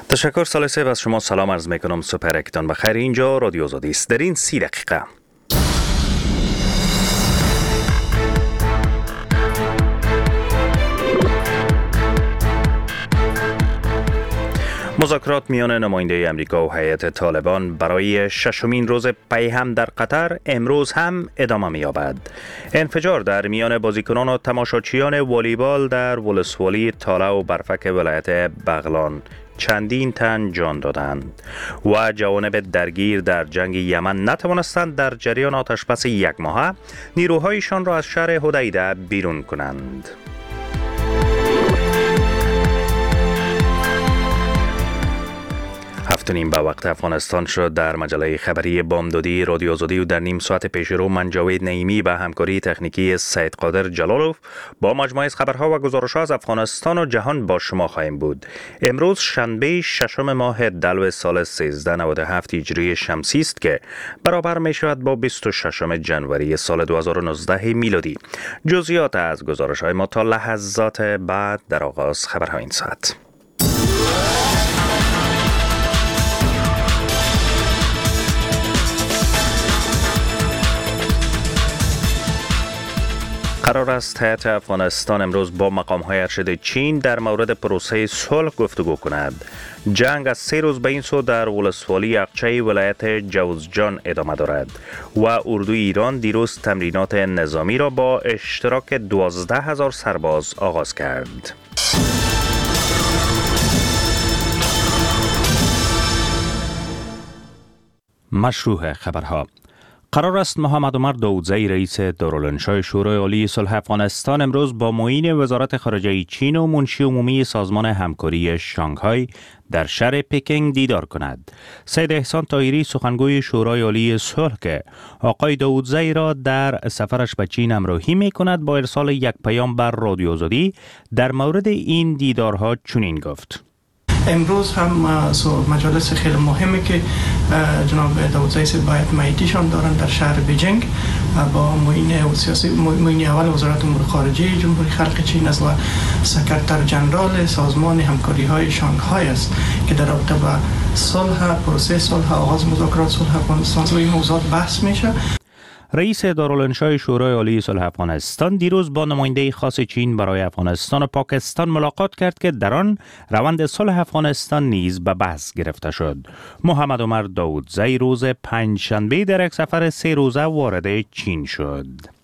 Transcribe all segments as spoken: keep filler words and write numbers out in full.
تشکر سالسه و از شما سلام عرض میکنم. سپرکتان بخیر. اینجا رادیو آزادی است. در این سی دقیقه مذاکرات میان نماینده امریکا و هیئت طالبان برای ششمین روز پیهم در قطر امروز هم ادامه می‌یابد. انفجار در میان بازیکنان و تماشاچیان والیبال در ولسوالی تاله و برفک ولایت بغلان چندین تن جان دادند و جوانب درگیر در جنگ یمن نتوانستند در جریان آتش‌بس یک ماهه نیروهایشان را از شهر حدیده بیرون کنند. هفت و نیم به وقت افغانستان شد. در مجله خبری بامدادی رادیو آزادی و در نیم ساعت پیش رو من جاوید نعیمی به همکاری تکنیکی سید قادر جلالوف با مجموعه از خبرها و گزارش‌ها از افغانستان و جهان با شما خواهیم بود. امروز شنبه ششم ماه دلو سال سیزده نود و هفت هجری شمسی است که برابر می شود با بیست و ششم ژانویه سال دو هزار و نوزده میلادی. جزئیات از گزارش‌های ما تا لحظات بعد در آغاز خبرهای این ساعت. قرار است هیئت افغانستان امروز با مقام‌های ارشد چین در مورد پروسه صلح گفتگو کند. جنگ از سه روز به این سو در ولسوالی اقچه ولایت جوزجان ادامه دارد و اردوی ایران دیروز تمرینات نظامی را با اشتراک دوازده هزار سرباز آغاز کرد. مشروع خبرها. قرار است محمد عمر داودزی رئیس دارالانشای شورای عالی صلح افغانستان امروز با معین وزارت خارجه چین و منشی عمومی سازمان همکاری شانگهای در شهر پکینگ دیدار کند. سید احسان طاهری سخنگوی شورای عالی صلح که آقای داودزی را در سفرش به چین همراهی می کند با ارسال یک پیام بر رادیو آزادی در مورد این دیدارها چنین گفت: امروز هم مجالس خیلی مهمه که جناب داودزی سید باید معیتیشان دارن در شهر بیجینگ با معین سیاسی معین اول وزارت امور خارجه جمهوری خلق چین است و سکرتر جنرال سازمان همکاری های شانگهای است که در رابطه با صلح پروسه صلح آغاز مذاکرات صلح افغانستان روی این موضوعات بحث میشه. رئیس دارالانشای شورای عالی صلح افغانستان دیروز با نماینده خاص چین برای افغانستان و پاکستان ملاقات کرد که در آن روند صلح افغانستان نیز به بحث گرفته شد. محمد عمر داودزی روز پنجشنبه در یک سفر سه روزه وارد چین شد.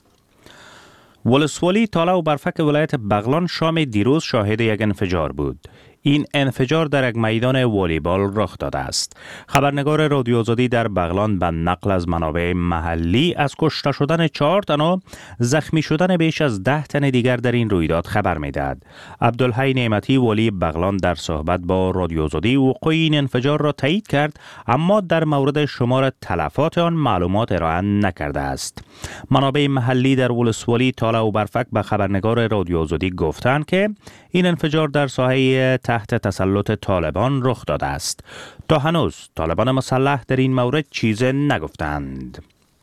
ولسوالی تاله و برفک ولایت بغلان شام دیروز شاهد یک انفجار بود. این انفجار در یک میدان والیبال رخ داده است. خبرنگار رادیو آزادی در بغلان به نقل از منابع محلی از کشته شدن چهار تن و زخمی شدن بیش از ده تن دیگر در این رویداد خبر می‌دهد. عبدالحی نعمتی والی بغلان در صحبت با رادیو آزادی وقوع این انفجار را تایید کرد، اما در مورد شمار تلفات آن معلومات ارائه نکرده است. منابع محلی در ولسوالی تاله و برفک به خبرنگار رادیو آزادی گفتند که این انفجار در ساحه تحت تسلط طالبان رخ داده است. تا هنوز طالبان مسلح در این مورد چیزی نگفتند.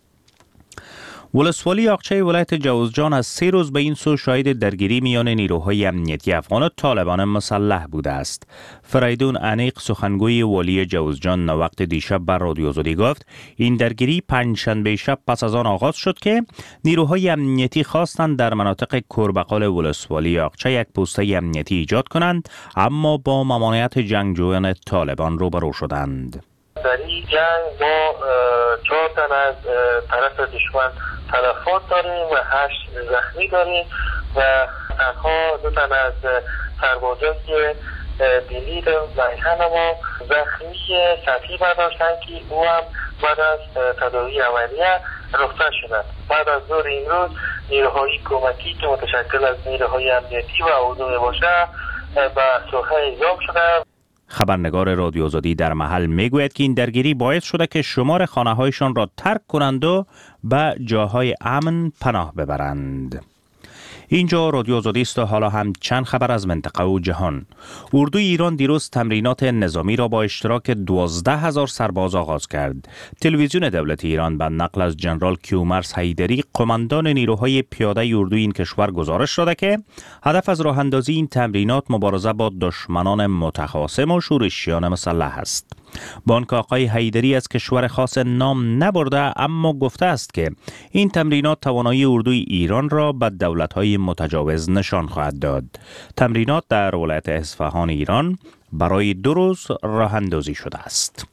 ولسوالی اقچه ولایت جوزجان از سه روز به این سو شاهد درگیری میان نیروهای امنیتی افغان و طالبان مسلح بوده است. فریدون انیق سخنگوی والی جوزجان وقت دیشب بر رادیو آزادی گفت این درگیری پنجشنبه شب پس از آن آغاز شد که نیروهای امنیتی خواستند در مناطق کربقال ولسوالی اقچه یک پوسته امنیتی ایجاد کنند، اما با ممانعت جنگجویان طالبان روبرو شدند. در این جنگ ما چهار تن از طرف دشمن تلفات داریم و هشت زخمی داریم و تنها دو تن از سربازان که دلیر میهن ما زخمی سطحی برداشتن که او هم بعد از تداوی اولیه رخصت شدند. بعد از ظهر این روز نیروهای کمکی که متشکل از نیروهای امنیتی و عضو باشه به ساحه اعزام شدند. خبرنگار رادیو آزادی در محل میگوید که این درگیری باعث شده که شمار خانه‌هایشان را ترک کنند و به جاهای امن پناه ببرند. اینجا رادیو آزادی است و حالا هم چند خبر از منطقه و جهان. اردوی ایران دیروز تمرینات نظامی را با اشتراک دوازده هزار سرباز آغاز کرد. تلویزیون دولت ایران به نقل از جنرال کیومرث حیدری، قماندان نیروهای پیاده اردوی این کشور، گزارش داده که هدف از راه اندازی این تمرینات مبارزه با دشمنان متخاصم و شورشیان مسلح است. بانک آقای حیدری از کشور خاص نام نبرده، اما گفته است که این تمرینات توانایی اردوی ایران را به دولت‌های متجاوز نشان خواهد داد. تمرینات در ولایت اصفهان ایران برای دو روز راه اندازی شده است.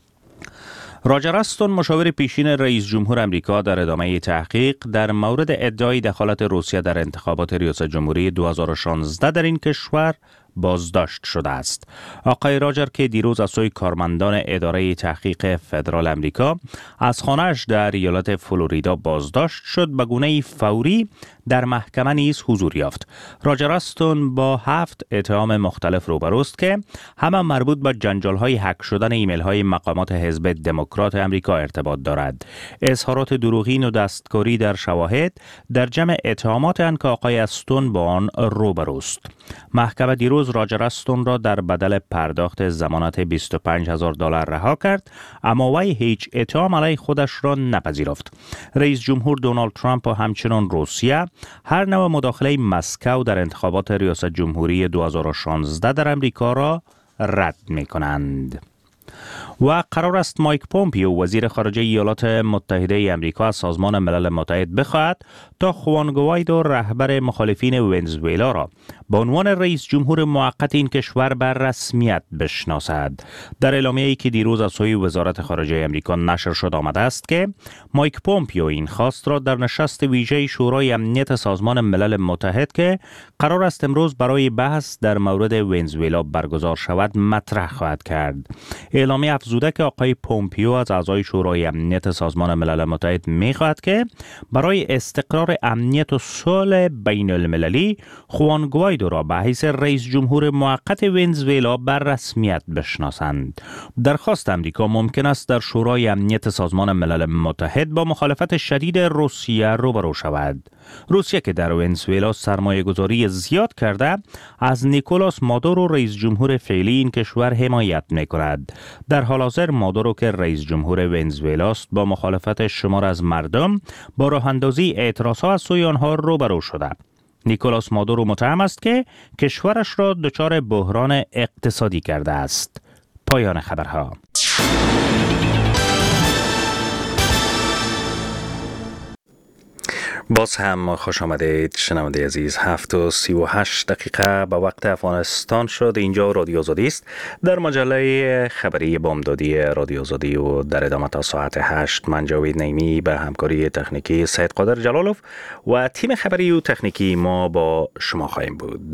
راجر استون، مشاور پیشین رئیس جمهور امریکا، در ادامه تحقیق در مورد ادعای دخالت روسیه در انتخابات ریاست جمهوری دو هزار و شانزده در این کشور بازداشت شده است. آقای راجر که دیروز از سوی کارمندان اداره تحقیق فدرال امریکا از خانه‌اش در ایالت فلوریدا بازداشت شد، به گونه فوری در محکمه نیز حضور یافت. راجر استون با هفت اتهام مختلف روبروست که همه مربوط به جنجال‌های هک شدن ایمیل‌های مقامات حزب دموکرات امریکا ارتباط دارد. اظهارات دروغین و دستکاری در شواهد در جمع اتهامات آن که آقای استون با آن روبروست. محکمه دیروز راجر استون را در بدل پرداخت ضمانت بیست و پنج هزار دلار رها کرد، اما وی هیچ اتهام علیه خودش را نپذیرفت. رئیس جمهور دونالد ترامپ و همچنین روسیه هر نوع مداخله مسکو در انتخابات ریاست جمهوری دو هزار و شانزده در امریکا را رد می‌کنند. و قرار است مایک پومپیو، وزیر خارجه ایالات متحده امریکا، از سازمان ملل متحد بخواهد تا خوان گوایدو، رهبر مخالفین ونزوئلا، را به عنوان رئیس جمهور موقت این کشور بر رسمیت بشناسد. در اعلامیه‌ای که دیروز از سوی وزارت خارجه امریکا نشر شد آمده است که مایک پومپیو این خواست را در نشست ویژه شورای امنیت سازمان ملل متحد که قرار است امروز برای بحث در مورد ونزوئلا برگزار شود مطرح خواهد کرد. اعلامیه افزوده که آقای پومپیو از اعضای شورای امنیت سازمان ملل متحد می‌خواهد که برای استقرار امنیت و صلح بین المللی خوان گوایدو را به حیث رئیس جمهور موقت ونزوئلا بر رسمیت بشناسند. درخواست امریکا ممکن است در شورای امنیت سازمان ملل متحد با مخالفت شدید روسیه روبرو شود. روسیه که در ونزوئلا سرمایه گذاری زیاد کرده، از نیکولاس مادورو، رئیس جمهور فعلی این کشور، حمایت می‌کند. در حال حاضر مادورو که رئیس جمهور ونزوئلا است، با مخالفت شمار از مردم با راه اندازی اعتراضها از سوی آنها روبرو شده. نیکولاس مادورو متهم است که کشورش را دچار بحران اقتصادی کرده است. پایان خبرها. باز هم خوش آمدید شنونده عزیز. هفت و سی و هشت دقیقه به وقت افغانستان شد. اینجا رادیو آزادی است در مجله خبری بامدادی رادیو آزادی و در ادامه تا ساعت هشت من جاوید نعیمی به همکاری تکنیکی سید قادر جلالوف و تیم خبری و تکنیکی ما با شما خواهیم بود.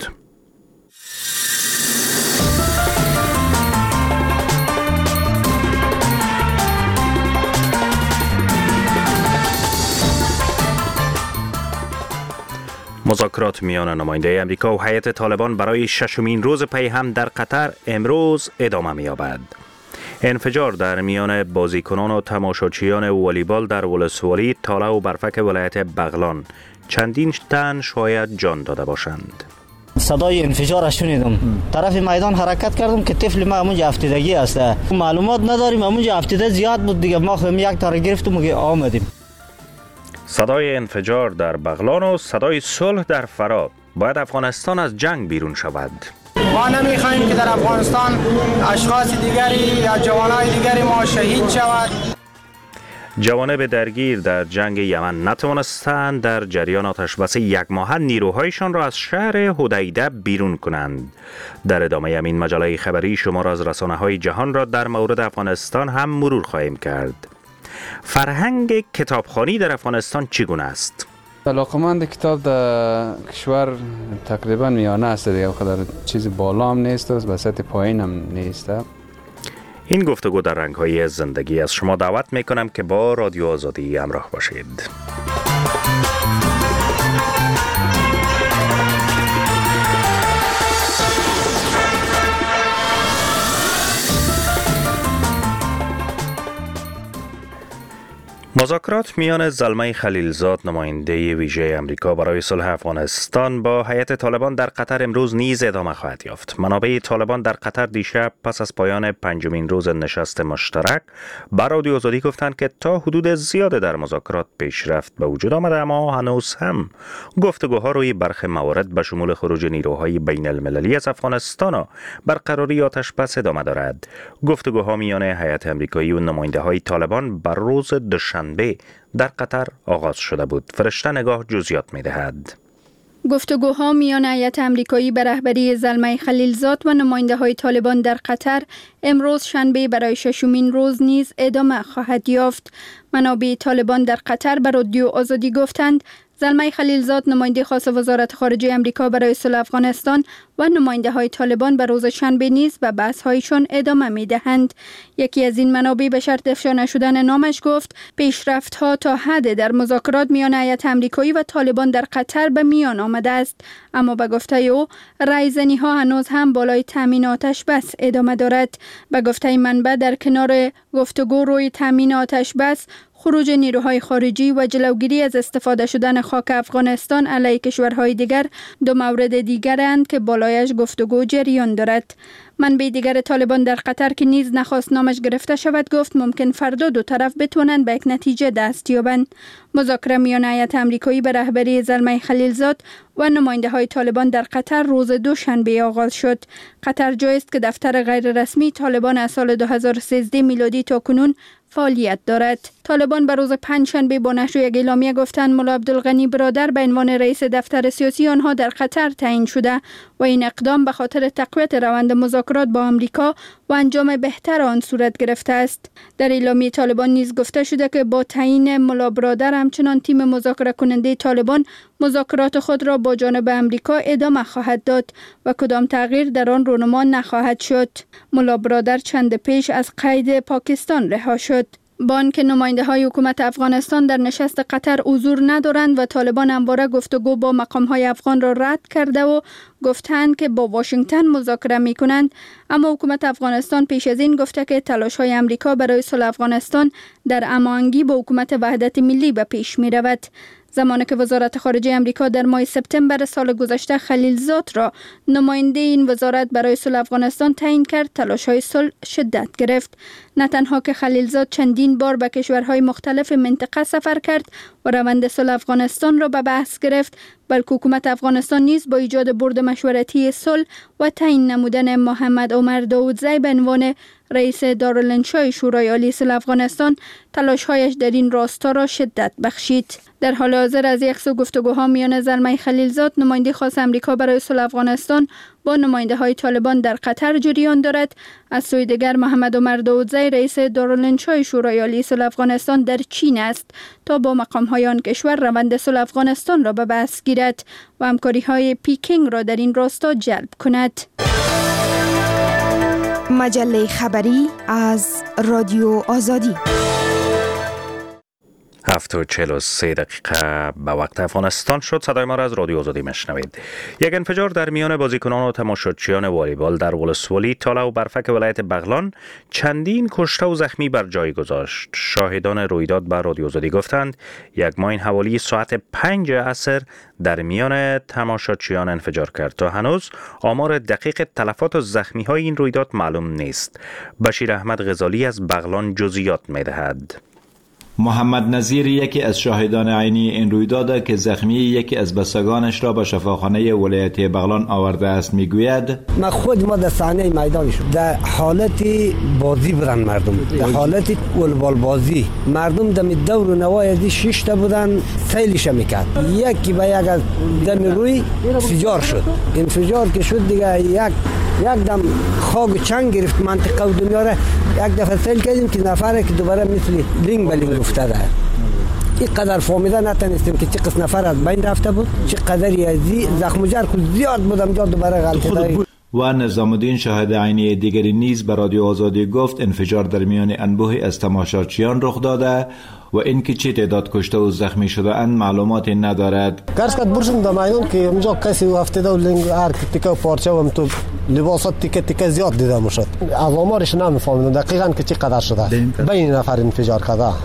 مذاکرات میان نماینده امریکا و هیئت طالبان برای ششمین روز پی هم در قطر امروز ادامه می‌یابد. انفجار در میان بازیکنان و تماشاچیان والیبال در ولسوالی تاله و برفک ولایت بغلان، چندین تن شاید جان داده باشند. صدای انفجار شنیدم، طرف میدان حرکت کردم که طفل ما اونجا افتادگی است. معلومات نداریم، اونجا افتاده زیاد بود دیگه، ما خودم یک تار گرفتم و آمدیم. صدای انفجار در بغلان و صدای صلح در فرا. باید افغانستان از جنگ بیرون شود. ما نمیخواهیم که در افغانستان اشخاص دیگری یا جوانای دیگری ما شهید شود. جوانب درگیر در جنگ یمن نتوانستند در جریان آتشبس یک ماهه نیروهایشان را از شهر حدیده بیرون کنند. در ادامه این مجله خبری شما را از رسانه‌های جهان را در مورد افغانستان هم مرور خواهیم کرد. فرهنگ کتابخوانی در افغانستان چگونه است؟ علاقمند کتاب در کشور تقریبا میانه است دیگه، خیلی چیز بالا هم نیست و وسط پایین هم نیست. این گفتگو در رنگ‌های زندگی از شما دعوت میکنم که با رادیو آزادی همراه باشید. مذاکرات میان زلمه خلیلزاد نماینده ویژه امریکا برای صلح افغانستان با هیئت طالبان در قطر امروز نیز ادامه خواهد یافت. منابع طالبان در قطر دیشب پس از پایان پنجمین روز نشست مشترک بر رادیو آزادی گفتند که تا حدود زیاده در مذاکرات پیشرفت به وجود آمده، اما هنوز هم گفتگوها روی برخی موارد به شمول خروج نیروهای بین المللی از افغانستان و برقراری آتش‌بس ادامه دارد. گفتگوها میان هیئت امریکایی و نماینده‌های طالبان بر روز دوشنبه در قطر آغاز شده بود. فرشته نگاه جزئیات می‌دهد. گفتگوها میان هیئت امریکایی به رهبری زلمه خلیلزاد و نماینده‌های طالبان در قطر امروز شنبه برای ششمین روز نیز ادامه خواهد یافت. منابع طالبان در قطر به رادیو آزادی گفتند زلمه خلیلزاد نماینده خاص وزارت خارجه امریکا برای صلح افغانستان و نماینده های طالبان به روز شنبه نیز به بحث هایشان ادامه می دهند. یکی از این منابع به شرط افشا نشدن نامش گفت پیشرفت ها تا حد در مذاکرات میان هیئت امریکایی و طالبان در قطر به میان آمده است، اما به گفته او رایزنی ها هنوز هم بالای تامین آتش بس ادامه دارد. به گفته منبع در کنار گفتگو روی تامین آتش بس، خروج نیروهای خارجی و جلوگیری از استفاده شدن خاک افغانستان علیه کشورهای دیگر دو مورد دیگرند که بالایش گفتگو جریان دارد. منبع دیگر طالبان در قطر که نیز نخواست نامش گرفته شود گفت ممکن فردا دو طرف بتوانند به یک نتیجه دست یابند. مذاکره میان هیئت امریکایی به رهبری زلمه خلیلزاد و نماینده های طالبان در قطر روز دوشنبه آغاز شد. قطر جایی است که دفتر غیر رسمی طالبان از سال دو هزار و سیزده میلادی تا کنون فعالیت دارد. طالبان به روز پنجشنبه با نشر یک اعلامیه گفتند ملا عبدالغنی برادر به عنوان رئیس دفتر سیاسی آنها در قطر تعیین شده و این اقدام به خاطر تقویت روند مذاکرات با آمریکا و انجام بهتر آن صورت گرفته است. در اعلامیه طالبان نیز گفته شده که با تعیین ملا برادر همچنان تیم مذاکره کننده طالبان مذاکرات خود را با جانب آمریکا ادامه خواهد داد و کدام تغییر در آن رونما نخواهد شد. ملا برادر چند پیش از قید پاکستان رها شد. با آنکه نماینده های حکومت افغانستان در نشست قطر حضور ندارند و طالبان همواره گفتگو با مقام های افغان را رد کرده و گفتند که با واشنگتن مذاکره می کنند، اما حکومت افغانستان پیش از این گفته که تلاش های امریکا برای صلح افغانستان در هماهنگی با حکومت وحدت ملی به پیش می رود. زمانی که وزارت خارجه امریکا در ماه سپتامبر سال گذشته خلیلزاد را نماینده این وزارت برای صلح افغانستان تعیین کرد، تلاش‌های صلح شدت گرفت. نه تنها که خلیلزاد چندین بار به کشورهای مختلف منطقه سفر کرد و روند صلح افغانستان را به بحث گرفت، بلکه حکومت افغانستان نیز با ایجاد بورد مشورتی صلح و تعیین نمودن محمد عمر داودزی به عنوان رئیس دارالانشای شورای عالی صلح افغانستان تلاش‌هایش در این راستا را شدت بخشید. در حال حاضر از یک سو گفتگوها میان زلمه خلیلزاد نماینده خاص امریکا برای صلح افغانستان با نماینده های طالبان در قطر جریان دارد. از سوی دیگر محمد عمر داودزی رئیس دارالانشای شورای عالی صلح افغانستان در چین است تا با مقام های آن کشور روند صلح افغانستان را به بحث گیرد و همکاری های پیکینگ را در این راستا جلب کند. مجله خبری از رادیو آزادی. هفت و چهل و سه دقیقه به وقت افغانستان شد. صدای ما را از رادیو آزادی میشنوید. یک انفجار در میان بازیکنان و تماشاچیان والیبال در ولسوالی تالا و برفک ولایت بغلان چندین کشته و زخمی بر جای گذاشت. شاهدان رویداد به رادیو آزادی گفتند یک ماین حوالی ساعت پنج عصر در میان تماشاچیان انفجار کرد. تا هنوز آمار دقیق تلفات و زخمی های این رویداد معلوم نیست. بشیر احمد غزالی از بغلان جزئیات می‌دهد. محمد نظیر یکی از شاهدان عینی این رویداد که زخمی یکی از بستگانش را به شفاخانه ولایت بغلان آورده است میگوید ما خود ما در صحنه میدان شد در حالت بازی برن مردم در حالت والبال بازی مردم دم دور و نوای از شش تا بودن سیلش میکرد یکی به یک از دم روی انفجار شد انفجار که شد دیگه یک یک دم خاک چنگ گرفت منطقه و دنیا را یک دفعه سیل کردیم که نفره که دوباره مثل لینگ بلینگ افتاده این قدر فهمیده نتونستیم که چه قسم نفر از بین رفته بود چه قدری ازی زخم و جرح زیاد بودم جا دوباره غلطه و نظام الدین شاهد عینی دیگری نیز به رادیو آزادی گفت انفجار در میان انبوهی از تماشاچیان رخ داده و اینکه چه تعداد کشته و زخمی شده اند معلوماتی ندارد. گرسکت برشم در میدان که اونجا کسی افتاده و لنگ هر تیکه و پارچه و تو لباسات تیکه تیکه زیاد دیده میشد. از آمارش نمیفهمیدم دقیقاً که چه قدر شده. بین نفر انفجار کرده.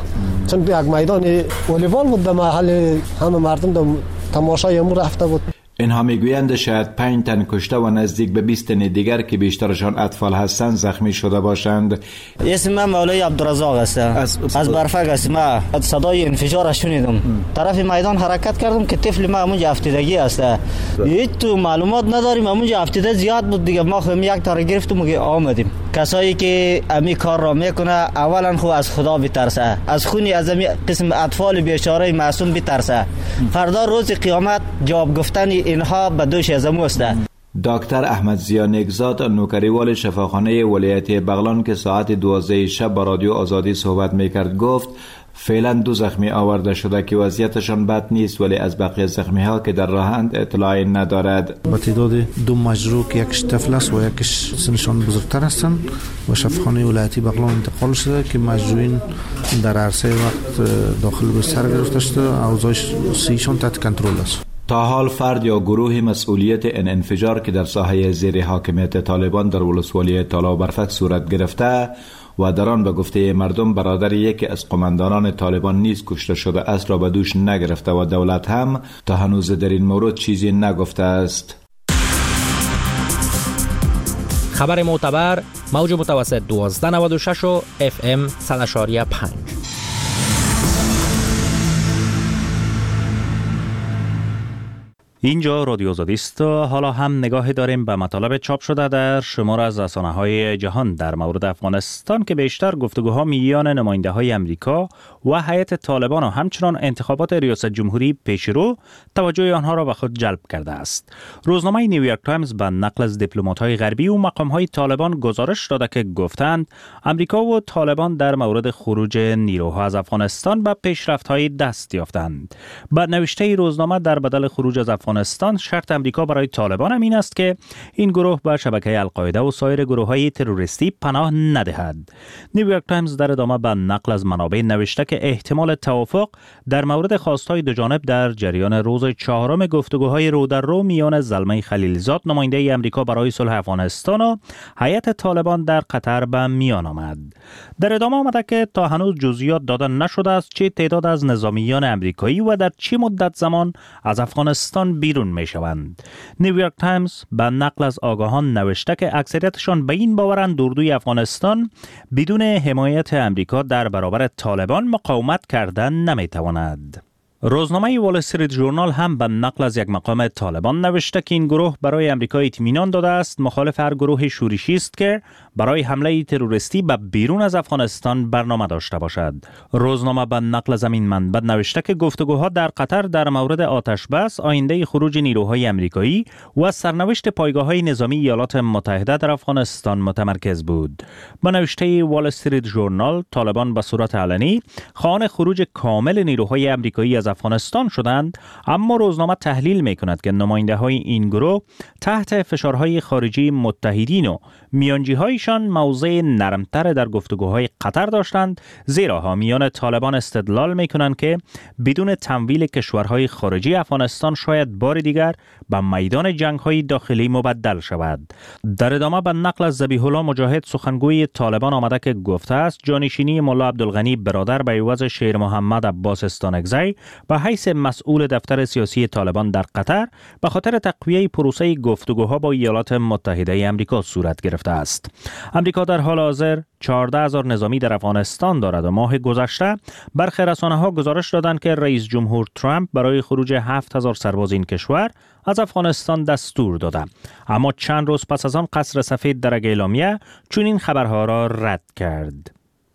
چون یک میدان والیبال بود در محل همه مردم در تماشای امور رفته بود. اینها میگویند شاید پنج تن کشته و نزدیک به بیست تن دیگر که بیشترشان اطفال هستند زخمی شده باشند. اسم من مولای عبدالرزاق است. از, از برفک است. ما صدای انفجار شنیدم. طرف میدان حرکت کردم که طفل ما اونجا افتیدگی است. هیچ تو معلومات نداریم. اونجا افتیده زیاد بود دیگه. ما خود یک تار گرفتیم و آمدیم. کسایی که امی کار را میکنه اولا خو از خدا بترسه، از خونی از امی قسم اطفال بیچاره معصوم بترسه. فردا روز قیامت جواب گفتن اینها به دوش از موست. دکتر احمد ضیا نیکزاد نوکریوال شفاخانه ولایت بغلان که ساعت دوازده شب با رادیو آزادی صحبت میکرد گفت فعلا دو زخمی آورده شده که وضعیتشان بد نیست، ولی از بقیه زخمی ها که در راهند اطلاعی ندارد. با تعداد دو مجروح که یکش طفل است و یکش سنشان بزرگتر هستند و شفاخانه ولایتی بغلان انتقال شده که مجروحین در عرصه وقت داخل به سر گرفته شده. اوضاع سیشان تحت کنترل است. تا حال فرد یا گروه مسئولیت این انفجار که در ساحه زیر حاکمیت طالبان در ولسوالی تالا برفک صورت گرفته و در آن به گفته مردم برادر یکی از قماندانان طالبان نیز کشته شده است را به دوش نگرفته و دولت هم تا هنوز در این مورد چیزی نگفته است. خبر معتبر موج متوسط دوازده نود و شش و اف ام صد و پنج. اینجا رادیو آزادی است. حالا هم نگاه داریم به مطالب چاپ شده در شمار از رسانه‌های جهان در مورد افغانستان که بیشتر گفتگوها میان نماینده‌های امریکا و هیئت طالبان و همچنان انتخابات ریاست جمهوری پیش رو توجه آنها را به خود جلب کرده است. روزنامه نیویورک تایمز به نقل از دیپلمات‌های غربی و مقام‌های طالبان گزارش داده که گفتند امریکا و طالبان در مورد خروج نیروها از افغانستان به پیشرفت‌های دست یافتند. بعد نوشته روزنامه در بدل خروج از افغانستان شرط امریکا برای طالبان این است که این گروه به شبکه القاعده و سایر گروه‌های تروریستی پناه ندهد. نیویورک تایمز در ادامه به نقل از منابع نوشته که احتمال توافق در مورد خواستهای دو جانب در جریان روز چهارم گفتگوهای رو در رو میان زلمه خلیلزاد نماینده امریکا برای صلح افغانستان و هیئت طالبان در قطر به میان آمد. در ادامه آمده که تا هنوز جزئیات داده نشده است چه تعداد از نظامیان امریکایی و در چه مدت زمان از افغانستان بیرون می شوند. نیویورک تایمز به نقل از آگاهان نوشته که اکثریتشان به این باورند اردوی افغانستان بدون حمایت امریکا در برابر طالبان مقاومت کردن نمی تواند. روزنامه وال استریت ژورنال هم به نقل از یک مقام طالبان نوشته که این گروه برای امریکا اطمینان داده است مخالف هر گروه شورشی است که برای حمله تروریستی به بیرون از افغانستان برنامه داشته باشد. روزنامه به نقل از این منبع نوشته که گفتگوها در قطر در مورد آتش بس، آینده خروج نیروهای امریکایی و سرنوشت پایگاه‌های نظامی ایالات متحده در افغانستان متمرکز بود. به نوشته وال استریت ژورنال طالبان به صورت علنی خواهان خروج کامل نیروهای امریکایی از افغانستان شدند، اما روزنامه تحلیل می‌کند که نماینده‌های این گروه تحت فشارهای خارجی متحدین و میانجی‌هایشان موضع نرمتر در گفتگوهای قطر داشتند، زیرا حامیان طالبان استدلال می‌کنند که بدون تمویل کشورهای خارجی افغانستان شاید بار دیگر به میدان جنگ‌های داخلی مبدل شود. در ادامه به نقل از ذبیح الله مجاهد سخنگوی طالبان آمده که گفته است جانشینی ملا عبدالغنی برادر به عوض شیر محمد عباس استانکزی به حیث مسئول دفتر سیاسی طالبان در قطر به خاطر تقویه پروسه گفتگوها با ایالات متحده آمریکا صورت گرفته است. آمریکا در حال حاضر چهارده هزار نظامی در افغانستان دارد و ماه گذشته برخی رسانه‌ها گزارش دادند که رئیس جمهور ترامپ برای خروج هفت هزار سرباز این کشور از افغانستان دستور داده، اما چند روز پس از آن قصر سفید در اعلامیه چنین خبرها را رد کرد.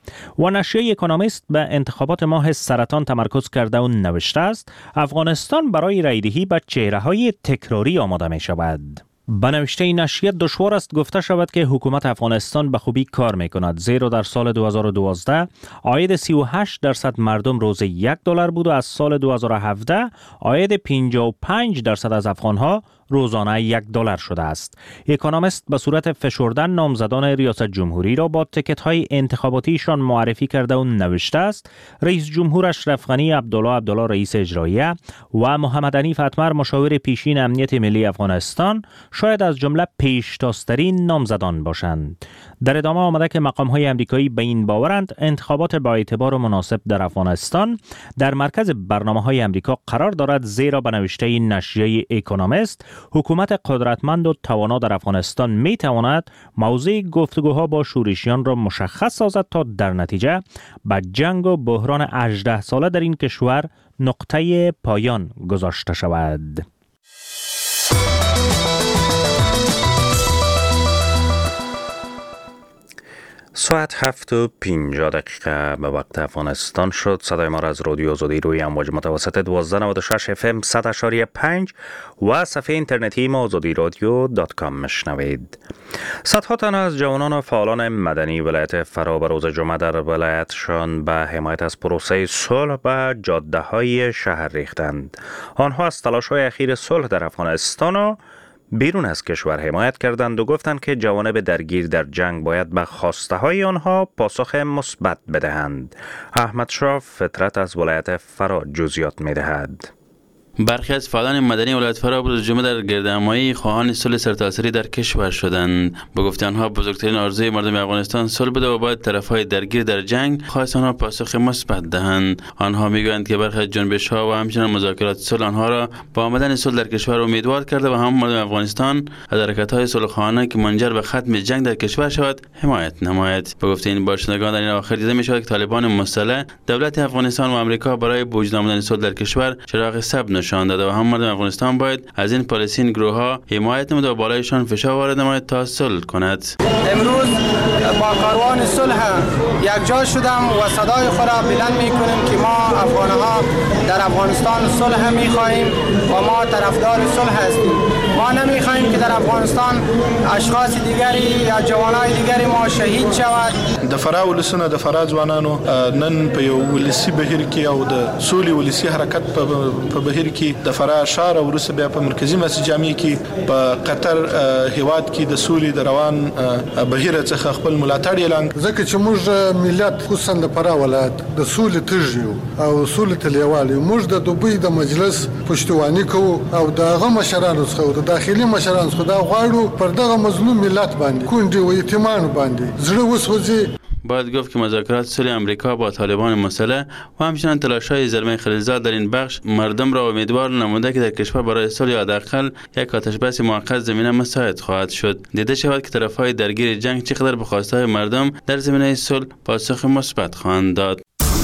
و نشریه اکونومیست به انتخابات ماه سرطان تمرکز کرده و نوشته است افغانستان برای رایدهی به چهره‌های تکراری آماده می شود. به نوشته این نشریه دشوار است گفته شود که حکومت افغانستان به خوبی کار می کند، زیرا در سال دو هزار و دوازده عاید سی و هشت درصد مردم روز یک دلار بود و از سال دو هزار و هفده عاید پنجاه و پنج درصد از افغانها روزانه یک دلار شده است. اکونومیست به صورت فشردن نامزدان ریاست جمهوری را با تکت های انتخاباتیشان معرفی کرده و نوشته است رئیس جمهور اشرف غنی، عبدالله عبدالله رئیس اجراییه و محمد حنیف اتمر مشاور پیشین امنیت ملی افغانستان شاید از جمله پیشتازترین نامزدان باشند. در ادامه آمده که مقام های امریکایی به این باورند انتخابات با اعتبار و مناسب در افغانستان در مرکز برنامه های امریکا قرار دارد، زیرا به نوشته نشریه اکونومیست حکومت قدرتمند و توانا در افغانستان می تواند موضوع گفتگوها با شورشیان را مشخص سازد تا در نتیجه به جنگ و بحران هجده ساله در این کشور نقطه پایان گذاشته شود. ساعت هفت و پنجاه دقیقه به وقت افغانستان شد. صدای ما را از رادیو آزادی روی امواج متوسط دوازده نود و شش اف ام صد اشاری پنج و صفحه اینترنتی ما آزادی رادیو دات کام مشنوید. صدها تن از جوانان و فعالان مدنی ولایت فرا به روز جمعه در ولایتشان به حمایت از پروسه صلح به جاده های شهر ریختند. آنها از تلاش های اخیر صلح در افغانستان و بیرون از کشور حمایت کردند و گفتند که جوانب درگیر در جنگ باید به خواسته های آنها پاسخ مثبت بدهند. احمد شاه فطرت از ولایت فرا جزئیات می‌دهد. برخی از فعالان مدنی ولایت فرا روز جمعه در گردهمایی خواهان صلح سرتاسری در کشور شدند. به گفته آنها بزرگترین آرزوی مردم افغانستان صلح بوده و باید طرفهای درگیر در جنگ خواست آنها پاسخ مثبت دهند. آنها میگویند که برخی از جنبش‌ها و همچنین مذاکرات صلح آنها را با آمدن صلح در کشور امیدوار کرده و هم مردم افغانستان از حرکت‌های صلح‌خواهانه که منجر به ختم جنگ در کشور شود حمایت نماید. به گفته این باشندگان در این آخر دیده می‌شود که طالبان مسلح دولت افغانستان و آمریکا برای به وجود آمدن صلح در کشور چراغ سبز نشان داده و هم مردم افغانستان باید از این پالیسی گروه‌ها حمایت نموده و بالایشان فشار وارد نماید تا صلح کند. امروز با کاروان صلح یک جا شدم و صدای خود را بلند می‌کنیم که ما افغان‌ها در افغانستان صلح می‌خواهیم و ما طرفدار صلح هستیم. ما نمی‌خواهیم که در افغانستان اشخاص دیگری یا جوانای دیگری ما شهید شود. د فرا ولسونه د فرا ځوانانو نن په یو ولسی بهیر کې او د سولې ولسی حرکت په بهیر کې د فرا شهر او روسه بیا په مرکزی مسجد جامع کې په قطر هیواد کې د سولې د روان بهیر څخه خپل ملاتړ اعلان ځکه چې موږ ملت خصوصا د فرا ولایت د سولې تږیو او سولې تلیوالي موږ د دوبۍ د مجلس پښتوانی کوو او دغه مشرانو څخه د داخلي مشرانو څخه دا غواړو پر دغه مظلوم ملت باندې کونډي او یتیمان باندې زړه وسوځي. باید گفت که مذاکرات صلح امریکا با طالبان مسلح و همچنین تلاش‌های زلمه خلیلزاد در این بخش مردم را امیدوار نموده که در کشور برای صلح یا حداقل یک آتش بس موقت زمینه مساعد خواهد شد. دیده شود که طرف‌های درگیر جنگ چقدر به خواسته‌های مردم در زمینه صلح پاسخ مثبت خواهند داد.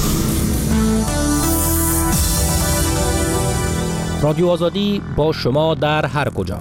رادیو آزادی با شما در هر کجا.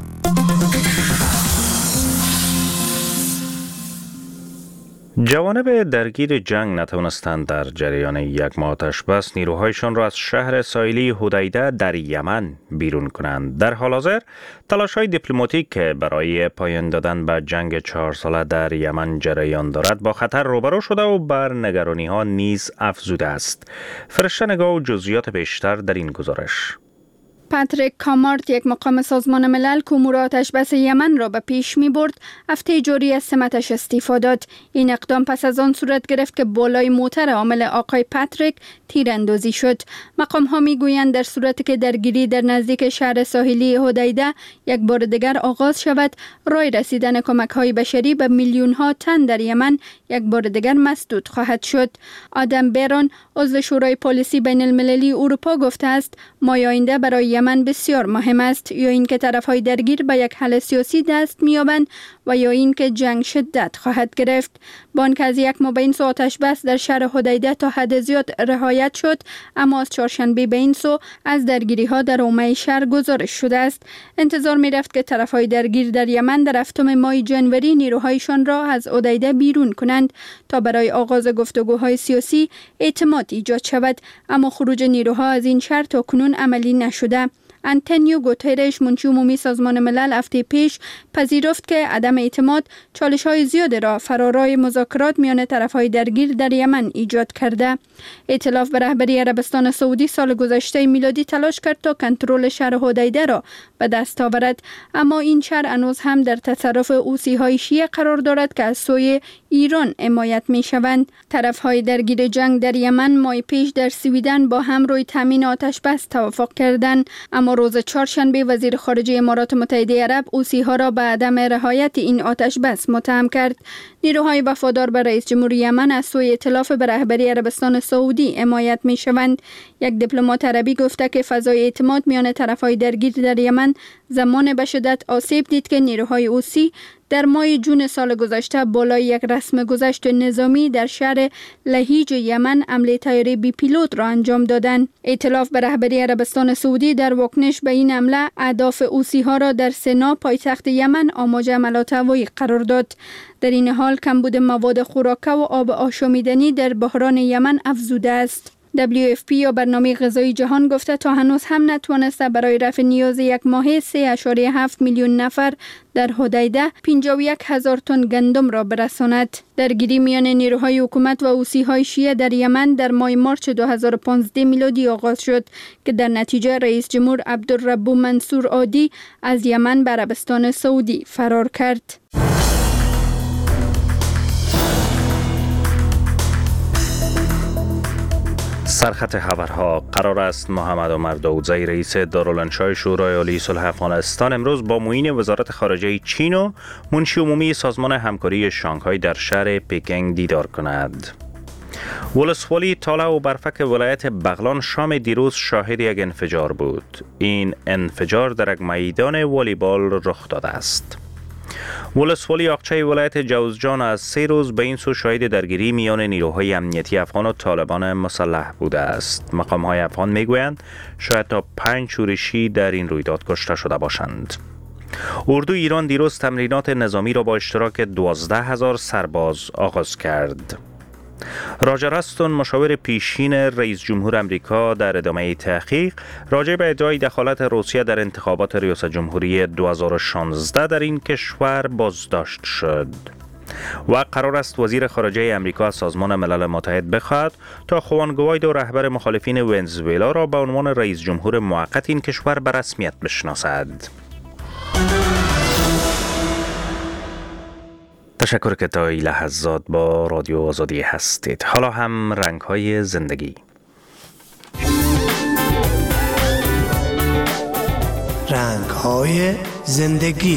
جوانب درگیر جنگ نتوانستند در جریان یک ماه آتش بس نیروهایشان را از شهر ساحلی حدیده در یمن بیرون کنند. در حال حاضر تلاش‌های دیپلماتیک که برای پایان دادن به جنگ چهار ساله در یمن جریان دارد با خطر روبرو شده و بر نگرانی‌ها نیز افزوده است. فرشته نگاه و جزئیات بیشتر در این گزارش. پاتریک کامارت، یک مقام سازمان ملل که امور آتش بس یمن را به پیش می برد، هفته جاری از سمتش استعفا داد. این اقدام پس از آن صورت گرفت که بالای موتر عامل آقای پاتریک تیراندازی شد. مقام ها می گویند در صورتی که درگیری در نزدیک شهر ساحلی حدیده یک بار دیگر آغاز شود، راه رسیدن کمک های بشری به میلیون ها تن در یمن یک بار دیگر مسدود خواهد شد. آدم بیرون، عضو شورای پلیسی بین المللی اروپا گفته است ماه آینده برای یمن بسیار مهم است، یا اینکه طرف‌های درگیر به یک حل سیاسی دست می‌یابند و یا اینکه جنگ شدت خواهد گرفت. با آنکه از یک ماه به این سو آتش بس در شهر حدیده تا حد زیاد رعایت شد، اما از چهارشنبه به این سو از درگیری‌ها در حومه شهر گزارش شده است. انتظار می‌رفت که طرف‌های درگیر در یمن در هفتم ماه جنوری نیروهایشان را از حدیده بیرون کنند تا برای آغاز گفتگوهای سیاسی اعتماد ایجاد شود، اما خروج نیروها از این شهر تا کنون عملی نشده. آنتونیو گوترش منشی عمومی سازمان ملل هفته پیش پذیرفت که عدم اعتماد چالش‌های زیاد را فرارای مذاکرات میان طرف‌های درگیر در یمن ایجاد کرده. ائتلاف به رهبری عربستان سعودی سال گذشته میلادی تلاش کرد تا کنترل شهر حدیده را به دست آورد، اما این شهر هنوز هم در تصرف حوثی‌های شیعه قرار دارد که از سوی ایران حمایت می‌شوند. طرف‌های درگیر جنگ در یمن ماه پیش در سویدن با هم روی تامین آتش بس توافق کردند، اما روز چهارشنبه وزیر خارجه امارات متحده عرب حوثی‌ها را به عدم رعایت این آتش بس متهم کرد. نیروهای وفادار به رئیس جمهور یمن از سوی ائتلاف به رهبری عربستان سعودی حمایت می‌شوند. یک دیپلمات عربی گفته که فضای اعتماد میان طرف‌های درگیر در یمن زمان به شدت آسیب دید که نیروهای حوثی در ماه جون سال گذشته بالای یک رسم گذشت نظامی در شهر لهیج یمن حمله طیاره بی پیلوت را انجام دادند. ائتلاف به رهبری عربستان سعودی در واکنش به این حمله اهداف حوثی‌ها را در سنا پایتخت یمن آماج حملات هوایی قرار داد. در این حال کمبود مواد خوراکه و آب آشامیدنی در بحران یمن افزوده است. دبلیو اف پی یا برنامه غذایی جهان گفته تا هنوز هم نتوانسته برای رفع نیاز یک ماهه سه ممیز هفت میلیون نفر در حدیده پنجاه و یک هزار تن گندم را برساند. درگیری میان نیروهای حکومت و حوثی‌های شیعه در یمن در ماه مارچ دو هزار و پانزده میلادی آغاز شد که در نتیجه رئیس جمهور عبدالرب منصور هادی از یمن به عربستان سعودی فرار کرد. سرخط خبرها. قرار است محمد عمر داودزی رئیس دارالانشای شورای عالی صلح افغانستان امروز با معین وزارت خارجه چین و منشی عمومی سازمان همکاری شانگهای در شهر پکینگ دیدار کند. ولسوالی تاله و برفک ولایت بغلان شام دیروز شاهد یک انفجار بود. این انفجار در یک میدان والیبال رخ داده است. ولسوالی آقچه ولایت جوزجان از سه روز به این سو شاهد درگیری میان نیروهای امنیتی افغان و طالبان مسلح بوده است. مقام‌های افغان میگویند شاید تا پنج شورشی در این رویداد کشته شده باشند. اردو ایران دیروز تمرینات نظامی را با اشتراک دوازده هزار سرباز آغاز کرد. راجر استون مشاور پیشین رئیس جمهور امریکا در ادامه تحقیق راجع به ادعای دخالت روسیه در انتخابات ریاست جمهوری دو هزار و شانزده در این کشور بازداشت شد و قرار است وزیر خارجه امریکا از سازمان ملل متحد بخواهد تا خوان گوایدو رهبر مخالفین ونزوئلا را به عنوان رئیس جمهور موقت این کشور به رسمیت بشناسد. تشکر که تا این لحظات با رادیو آزادی هستید. حالا هم رنگ‌های زندگی. رنگ‌های زندگی.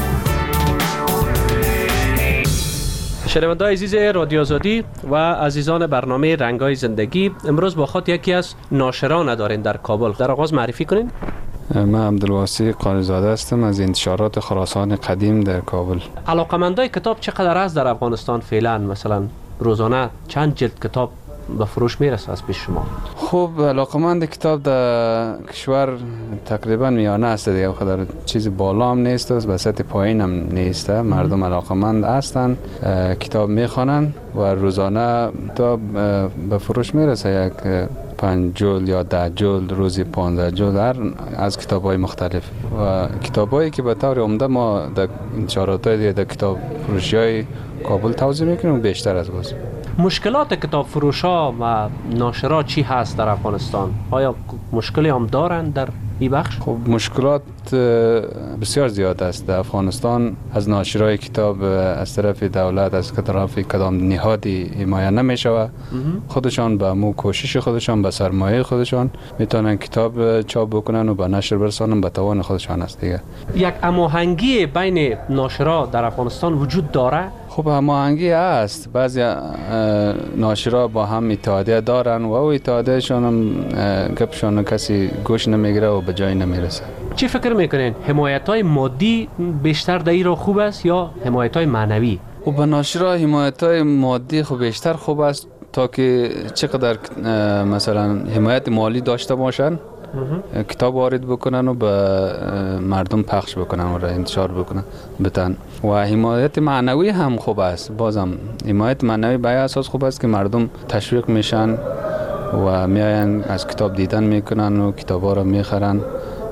شنونده‌های عزیز رادیو آزادی و عزیزان برنامه رنگ‌های زندگی، امروز با خود یکی از ناشران دارین در کابل. در آغاز معرفی کنین. من عبدالواسی قانی‌زاده هستم از انتشارات خراسان قدیم در کابل. علاقه‌مندای کتاب چقدر است در افغانستان فعلا؟ مثلا روزانه چند جلد کتاب به فروش میرسه از پیش شما؟ خب علاقه‌مند کتاب در کشور تقریبا میانه است دیگه، خدار چیز بالا هم نیست و سطح پایین هم نیست. مردم علاقه‌مند هستند، کتاب میخوانند و روزانه کتاب به فروش میرسه. یک پنج جلد یا ده جلد، روزی پانزده جلد هر از کتاب‌های مختلف و کتابایی که به طور عمده ما در انتشارات دیگه در کتاب فروشی‌های کابل توزیع میکنیم بیشتر از باز. مشکلات کتاب فروشا و ناشرا چی هست در افغانستان؟ آیا مشکلی هم دارند در این بخش؟ خب مشکلات بسیار زیاد است در افغانستان. از ناشرای کتاب از طرف دولت، از طرف کدام نهادی حمایت نمیشه. خودشان به مو کوشش خودشان، به سرمایه خودشان میتونن کتاب چاپ بکنن و به نشر برسانن، به توان خودشان است دیگه. یک هماهنگی بین ناشرا در افغانستان وجود داره؟ خب هماهنگی هست. بعضی ناشرا با هم اتحادیه دارن و او اتحادیهشان هم گپشان کسی گوش نمیگیره و به جای نمیرسه. چی فکر میکنین؟ حمایت‌های مادی بیشتر در این را خوب است یا حمایت‌های معنوی؟ خب به ناشرا حمایت‌های مادی خب بیشتر خوب است تا که چقدر مثلا حمایت مالی داشته باشن، کتاب وارد بکنن و به مردم پخش بکنن و را انتشار بکنن بتن. و حمایت معنوی هم خوب است. بازم حمایت معنوی به اساس خوب است که مردم تشویق میشن و میاین از کتاب دیدن میکنن و کتابا را میخرن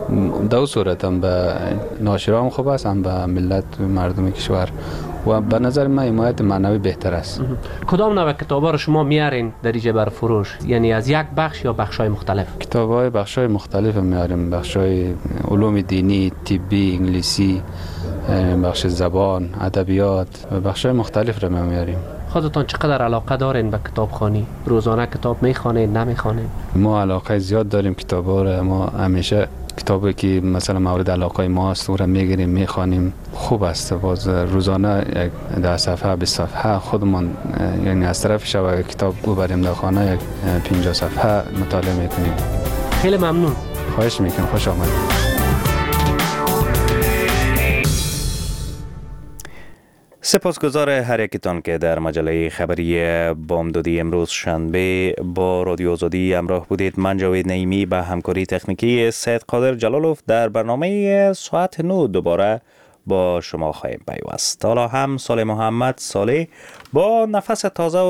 دو صورت هم به ناشران خوب است هم به ملت و مردم کشور و به نظر من حمایت معنوی بهتر است. کدام نوع کتابا رو شما میارین در اینجا بر فروش؟ یعنی از یک بخش یا بخش‌های مختلف؟ کتاب‌های بخش‌های مختلف میاریم، بخش‌های علوم دینی، طبی، انگلیسی، بخش زبان، ادبیات و بخش‌های مختلف رو میاریم. خودتان چقدر علاقه دارین به کتابخوانی؟ روزانه کتاب میخوانید نمیخوانید؟ ما علاقه زیاد داریم کتابا رو. ما همیشه کتابی که مثلا مورد علاقه ما است رو میگیریم میخوانیم. خوب است. باز روزانه یک ده صفحه بیست صفحه خودمان یعنی از طرف شب کتاب ببریم در خانه یک پنجاه صفحه مطالعه میکنیم. خیلی ممنون. خواهش میکنم. خوش آمدید. سپاسگزار هر یکتان که در مجله خبری بامدادی امروز شنبه با رادیو آزادی همراه بودید. من جاوید نعیمی به همکاری تکنیکی سید قادر جلالوف در برنامه ساعت نه دوباره با شما خواهیم پیوست. حالا هم سال محمد صالح با نفس تازه